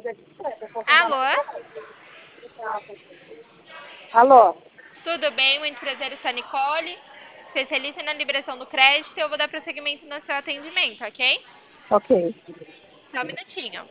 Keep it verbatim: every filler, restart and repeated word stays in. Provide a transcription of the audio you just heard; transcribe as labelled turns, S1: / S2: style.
S1: Alô?
S2: Alô?
S1: Tudo bem? Muito prazer, eu sou a Nicole, especialista na liberação do crédito, e eu vou dar prosseguimento no seu atendimento, ok?
S2: Ok.
S1: Só um minutinho.